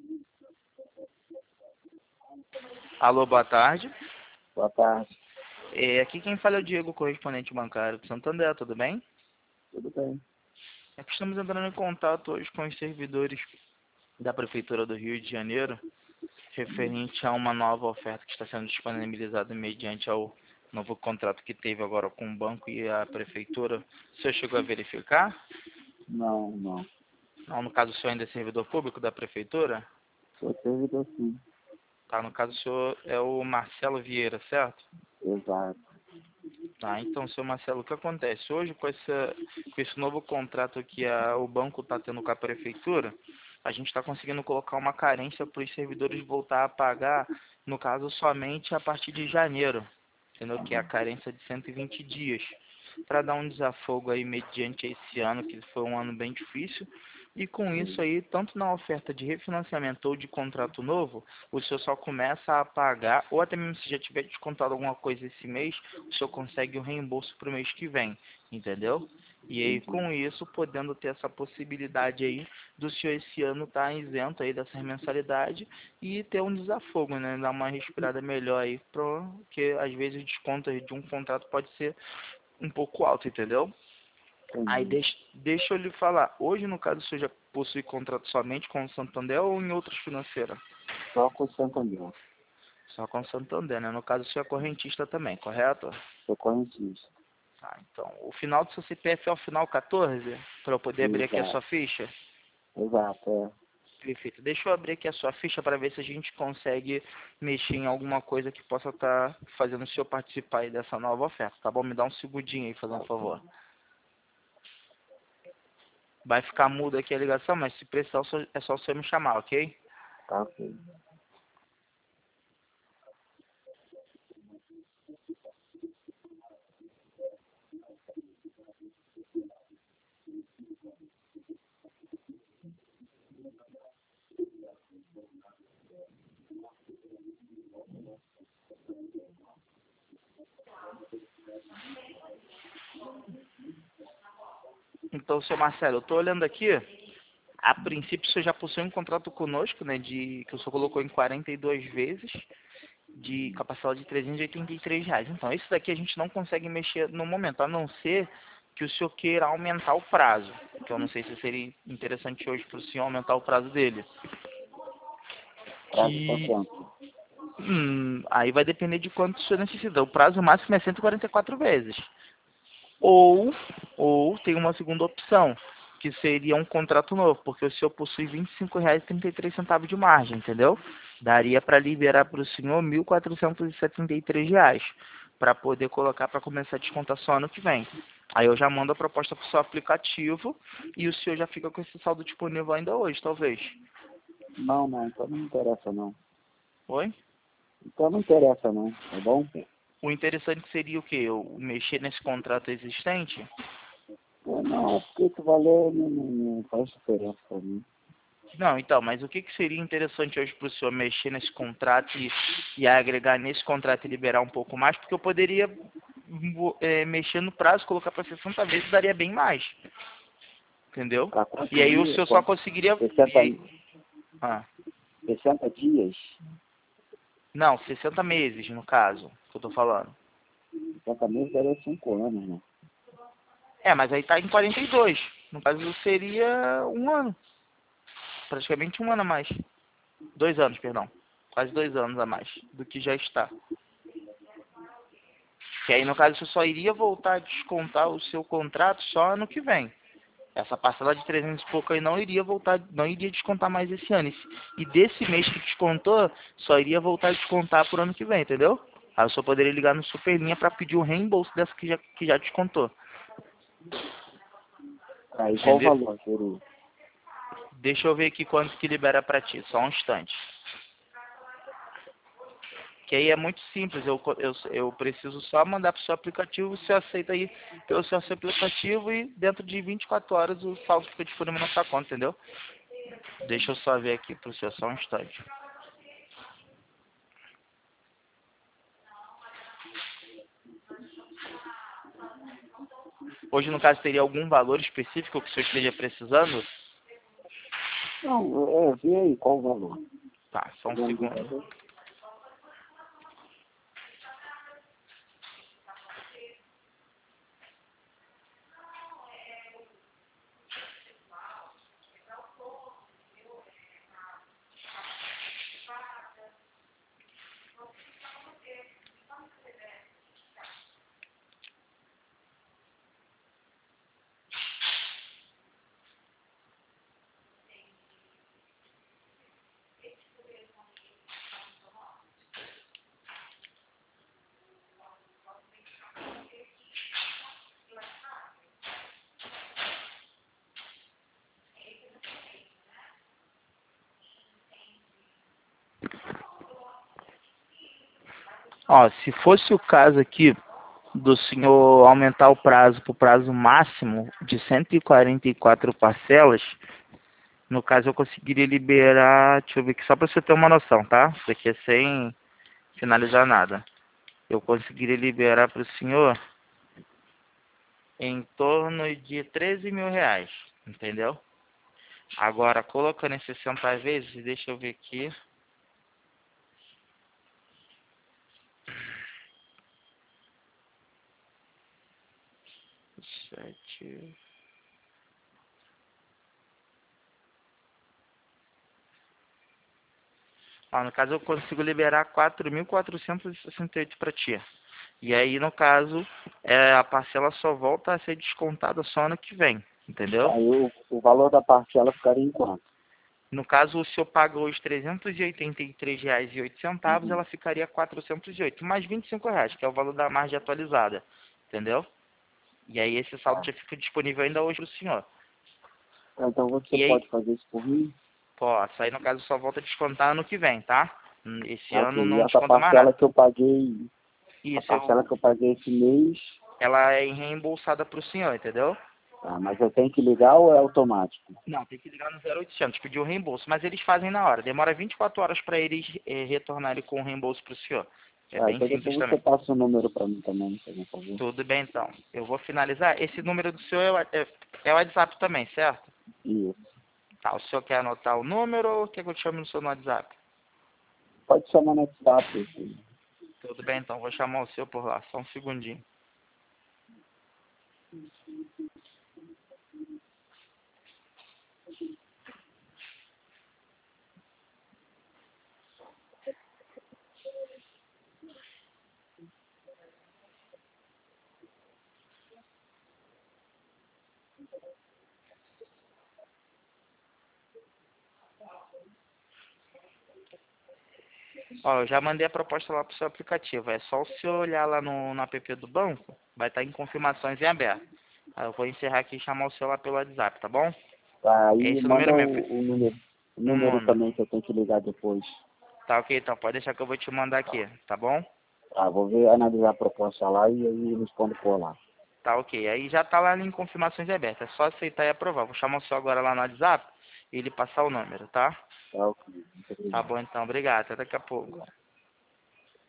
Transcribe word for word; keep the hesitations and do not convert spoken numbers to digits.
Alô, boa tarde. Boa tarde. É, aqui quem fala é o Diego, correspondente bancário do Santander, tudo bem? Tudo bem. É que estamos entrando em contato hoje com os servidores da Prefeitura do Rio de Janeiro, referente a uma nova oferta que está sendo disponibilizada mediante ao novo contrato que teve agora com o banco e a Prefeitura. O senhor chegou a verificar? Não, não. Não, no caso o senhor ainda é servidor público da Prefeitura? Sou servidor sim. Tá, no caso o senhor é o Marcelo Vieira, certo? Exato. Tá, então, seu Marcelo, o que acontece? Hoje, com, essa, com esse novo contrato que a, o banco está tendo com a prefeitura, a gente está conseguindo colocar uma carência para os servidores voltar a pagar, no caso, somente a partir de janeiro, entendeu? Que é a carência de cento e vinte dias, para dar um desafogo aí mediante esse ano, que foi um ano bem difícil. E com isso aí, tanto na oferta de refinanciamento ou de contrato novo, o senhor só começa a pagar, ou até mesmo se já tiver descontado alguma coisa esse mês, o senhor consegue o reembolso para o mês que vem, entendeu? E aí, Entendi. com isso, podendo ter essa possibilidade aí do senhor esse ano estar isento aí dessa mensalidade e ter um desafogo, né? Dar uma respirada melhor aí, porque às vezes o desconto aí de um contrato pode ser um pouco alto, entendeu? Aí Entendi. deixa, deixa eu lhe falar, hoje no caso o senhor já possui contrato somente com o Santander ou em outras financeiras? Só com o Santander. Só com o Santander, né? No caso o senhor é correntista também, correto? Sou correntista. Tá, então, o final do seu C P F é o final quatorze, para eu poder abrir aqui a Exato. sua ficha? Exato, é. Perfeito. Deixa eu abrir aqui a sua ficha para ver se a gente consegue mexer em alguma coisa que possa estar fazendo o senhor participar aí dessa nova oferta, tá bom? Me dá um segundinho aí, fazendo um favor. Vai ficar mudo aqui a ligação, mas se precisar é só o senhor me chamar, ok? Tá ok. Então, seu Marcelo, eu estou olhando aqui, a princípio o senhor já possui um contrato conosco, né, de, que o senhor colocou em quarenta e duas vezes, de capacidade de trezentos e oitenta e três reais. Então, isso daqui a gente não consegue mexer no momento, a não ser que o senhor queira aumentar o prazo, que eu não sei se seria interessante hoje para o senhor aumentar o prazo dele. Prazo pra Que quanto? hum, aí vai depender de quanto o senhor necessita. O prazo máximo é cento e quarenta e quatro vezes. Ou, ou tem uma segunda opção, que seria um contrato novo, porque o senhor possui vinte e cinco reais e trinta e três centavos de margem, entendeu? Daria para liberar para o senhor mil quatrocentos e setenta e três reais, para poder colocar para começar a descontar só ano que vem. Aí eu já mando a proposta para o seu aplicativo e o senhor já fica com esse saldo disponível ainda hoje, talvez. Não, não. Então não interessa não. Oi? Então não interessa não, tá bom? O interessante seria o quê? Eu mexer nesse contrato existente? É, não, é porque esse valor não, não, não faz diferença pra mim. Não, então, mas o que, que seria interessante hoje para o senhor mexer nesse contrato e, e agregar nesse contrato e liberar um pouco mais? Porque eu poderia é, mexer no prazo, colocar para sessenta vezes, daria bem mais. Entendeu? Pra E quantos aí o dias? senhor só Quanto? conseguiria... e sessenta, aí- ah, sessenta dias? não, sessenta meses, no caso, que eu estou falando. sessenta meses daria cinco anos, né? É, mas aí tá em quarenta e dois. No caso, seria um ano. Praticamente um ano a mais. Dois anos, perdão. Quase dois anos a mais do que já está. Que aí, no caso, você só iria voltar a descontar o seu contrato só ano que vem. Essa parcela de trezentos e pouco aí não iria voltar, não iria descontar mais esse ano. E desse mês que descontou, só iria voltar a descontar por ano que vem, entendeu? Aí eu só poderia ligar no Superlinha para pedir o reembolso dessa que já, que já descontou. Aí qual o Entendeu? valor seria? Deixa eu ver aqui quanto que libera para ti, só um instante. Que aí é muito simples, eu, eu, eu preciso só mandar para o seu aplicativo, você aceita aí pelo seu aplicativo e dentro de vinte e quatro horas o saldo fica disponível na sua conta, entendeu? Deixa eu só ver aqui para o senhor, só um instante. Hoje, no caso, teria algum valor específico que o senhor esteja precisando? Não, é, vê aí qual o valor. Tá, só um segundo. Ó, se fosse o caso aqui do senhor aumentar o prazo para o prazo máximo de cento e quarenta e quatro parcelas, no caso eu conseguiria liberar, deixa eu ver aqui, só para você ter uma noção, tá? Isso aqui é sem finalizar nada. Eu conseguiria liberar para o senhor em torno de treze mil reais, entendeu? Agora, colocando em sessenta vezes, deixa eu ver aqui. Sete... Ó, no caso, eu consigo liberar quatro mil quatrocentos e sessenta e oito para ti. E aí, no caso, é, a parcela só volta a ser descontada só ano que vem, entendeu? Aí o, o valor da parcela ficaria em quanto? No caso, o senhor pagou os trezentos e oitenta e três reais e oito centavos, Uhum. ela ficaria quatrocentos e oito, mais vinte e cinco reais, que é o valor da margem atualizada, entendeu? E aí, esse saldo já fica disponível ainda hoje para o senhor. Tá, então você E aí, pode fazer isso por mim? posso, aí no caso só volta a descontar ano que vem, tá? Esse Ah, ano ok. E não essa desconta mais parcela nada. que eu paguei, a Isso, parcela eu, que eu paguei esse mês, ela é reembolsada para o senhor, entendeu? tá, mas eu tenho que ligar ou é automático? Não, tem que ligar no zero oitocentos, pedir o reembolso. Mas eles fazem na hora. Demora vinte e quatro horas para eles eh, retornarem com o reembolso para o senhor. É Ah, bem então simples depois você também. passa o número para mim também, por favor. Tudo bem, então. Eu vou finalizar. Esse número do senhor é, o- é, é o WhatsApp também, certo? Isso. Tá, o senhor quer anotar o número ou quer que eu te chame no seu no WhatsApp? Pode chamar no WhatsApp. Assim. Tudo bem, então. Vou chamar o seu por lá. Só um segundinho. Ó, eu já mandei a proposta lá pro seu aplicativo. É só o senhor olhar lá no, no app do banco. Vai estar em confirmações em aberto. Aí eu vou encerrar aqui e chamar o seu lá pelo WhatsApp, tá bom? Tá, É aí esse o manda número mesmo. o, o número. O Um número número. também que eu tenho que ligar depois. Tá ok, então. Pode deixar que eu vou te mandar aqui, tá bom? Tá, vou ver, analisar a proposta lá e aí respondo por lá. Tá ok. Aí já tá lá em confirmações abertas. É só aceitar e aprovar. Vou chamar o seu agora lá no WhatsApp e ele passar o número, tá? Tá, ok. Muito Tá obrigado. bom então. Obrigado. Até daqui a pouco.